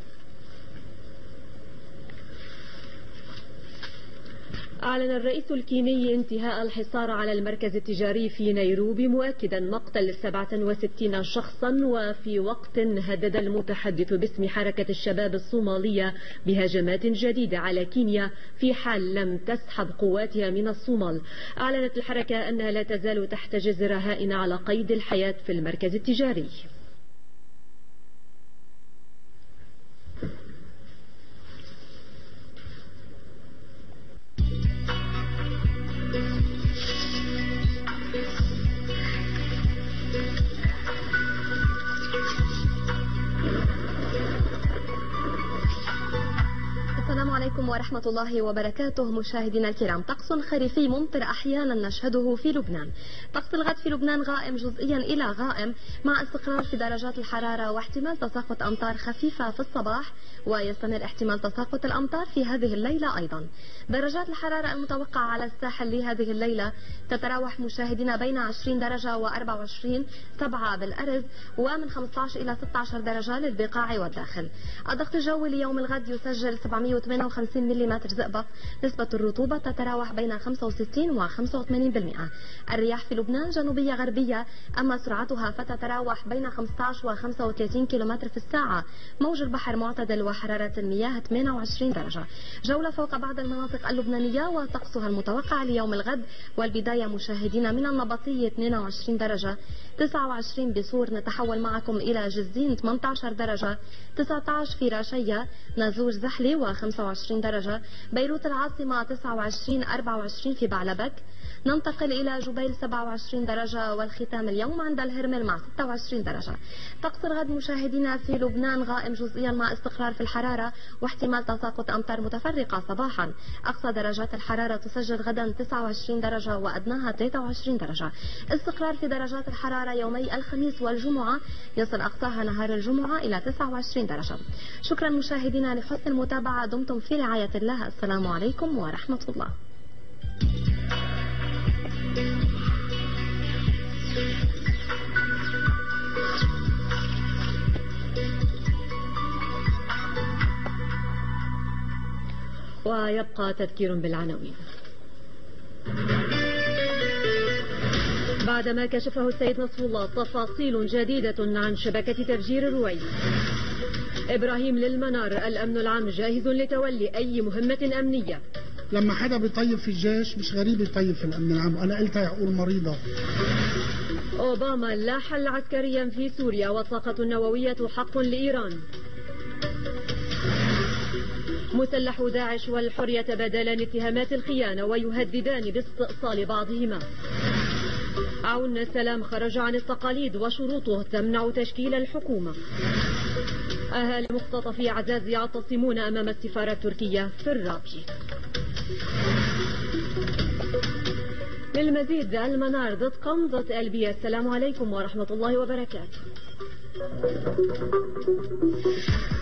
أعلن الرئيس الكيني انتهاء الحصار على المركز التجاري في نيروبي، مؤكدا مقتل 67 شخصا. وفي وقت هدد المتحدث باسم حركة الشباب الصومالية بهجمات جديدة على كينيا في حال لم تسحب قواتها من الصومال. أعلنت الحركة أنها لا تزال تحتجز رهائن على قيد الحياة في المركز التجاري. السلام عليكم ورحمة الله وبركاته. مشاهدينا الكرام، طقس خريفي ممطر أحيانا نشهده في لبنان. طقس الغد في لبنان غائم جزئيا إلى غائم مع استقرار في درجات الحرارة واحتمال تساقط أمطار خفيفة في الصباح، ويستمر احتمال تساقط الأمطار في هذه الليلة أيضا. درجات الحرارة المتوقعة على الساحل لهذه الليلة تتراوح مشاهدينا بين 20 درجة و24 7 بالأرز، ومن 15 إلى 16 درجة للبقاع والداخل. الضغط الجوي ليوم الغد يسجل 758 250 ملم زئبق. نسبة الرطوبة تتراوح بين 65 و 85%. الرياح في لبنان جنوبية غربية، أما سرعتها فتتراوح بين 15 و 35 كم في الساعة. موج البحر معتدل وحرارة المياه 28 درجة. جولة فوق بعض المناطق اللبنانية وطقسها المتوقع ليوم الغد، والبداية مشاهدين من النبطية 22 درجة، 29 بصور. نتحول معكم إلى جزين 18 درجة، 19 في راشية، نازور زحلي و25 درجة، بيروت العاصمة 29، 24 في بعلبك. ننتقل إلى جبيل 27 درجة، والختام اليوم عند الهرمل مع 26 درجة. طقس الغد مشاهدينا في لبنان غائم جزئيا مع استقرار في الحرارة واحتمال تساقط أمطار متفرقة صباحا. أقصى درجات الحرارة تسجل غدا 29 درجة وأدناها 23 درجة. استقرار في درجات الحرارة يومي الخميس والجمعة، يصل أقصاها نهار الجمعة إلى 29 درجة. شكرا مشاهدينا لحسن المتابعة، دمتم في رعاية الله. السلام عليكم ورحمة الله. ويبقى تذكير بالعناوين. بعدما كشفه السيد نصر الله تفاصيل جديدة عن شبكة تفجير الرويد. إبراهيم للمنار: الأمن العام جاهز لتولي أي مهمة أمنية. لما حدا بيطيب في الجيش مش غريب يطيب في الأمن العام، أنا قلتها يعقول مريضة. أوباما: لا حل عسكريا في سوريا والطاقة النووية حق لإيران. مسلح داعش والحر يتبادلان اتهامات الخيانة ويهددان باستئصال بعضهما. عون السلام خرج عن التقاليد وشروطه تمنع تشكيل الحكومة. أهالي مختطفي عزاز يعتصمون أمام السفارة التركية في الرابية. للمزيد المنار.com.lb. السلام عليكم ورحمة الله وبركاته.